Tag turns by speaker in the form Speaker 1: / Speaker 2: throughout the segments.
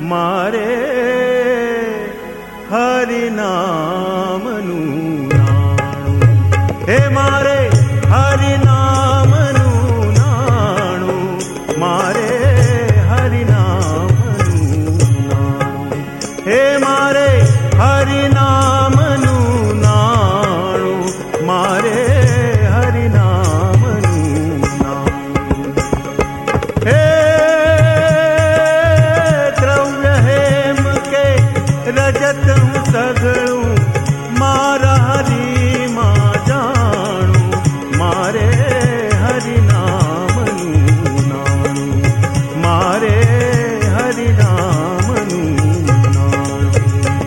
Speaker 1: मारे हरि नामनु नाणु। हे मारे हरि नामनु नाणु, मारे हरि नामनु नाणु। हे मारे हरि नामनु नाणु, मारे हरि नामनु नाणु। हे द्रव्य हेम के रजत सगळू, मारा हरि मा जाणू, मारे हरि नामनु नाणु, मारे हरि नामनु नाणु।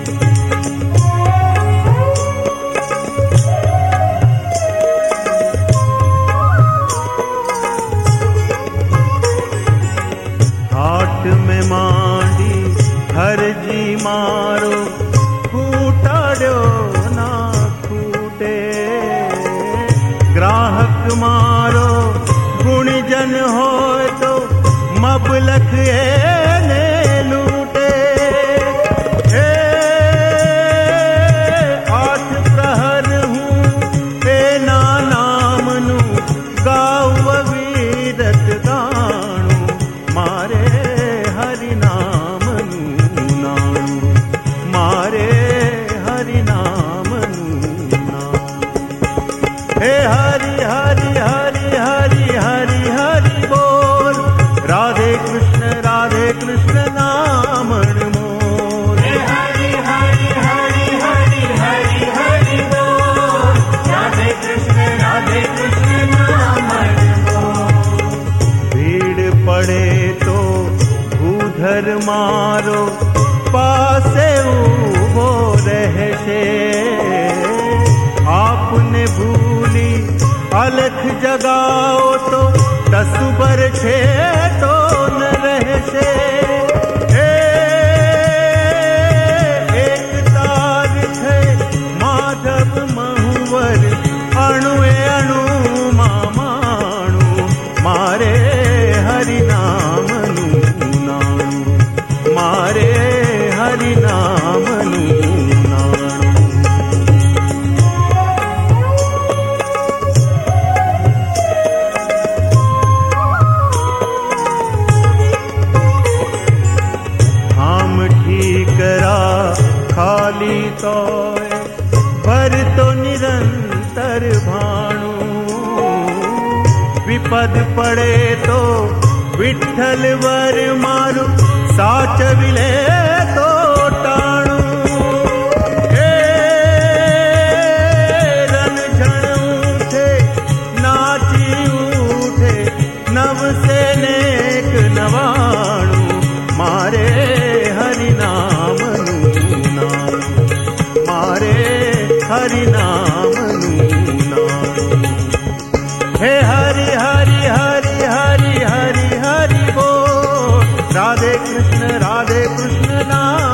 Speaker 1: हाट में मांडी हर जी मारो, फूटाड़ो ना फूटे। ग्राहक मारो गुणजन होय तो, मबलख ने लूटे। हे आठ प्रहर हूँ तेना नामनु, गाव वीरत गाणु, मारे हरि नामनु नाणु, मारे हरि नामनु नाणु। हे हरि हरि हरि हरि हरि हरि बोल, राधे कृष्ण नामन मोल।
Speaker 2: हे हरि हरि हरि हरि हरि हरि बोल, राधे कृष्ण नामन मोल।
Speaker 1: भीड़ पड़े तो भूधर मारो, पासे उभो रहशे। आपने भूली अलख जगाओ तो, तसुबर छे तो न रहशे। हे एक तार थे माधव महुवर, अणुए अणु मामाणु, मारे हरि नामनु नाणु, मारे हरि नामनु नाणु। हम ठीकरा खाली तो भर तो निरंतर भाणु। विपद पड़े तो विठ्ठल वर मारू, साच विले तो टाणु। हे रन झण उठे नाची उठे, नव से नेक नवाणु, मारे हरि नामनु नाणु, मारे हरि नामनु नाणु। हे हरि हरि हरि हरि हरि हरि बोल, राधे कृष्ण नाम।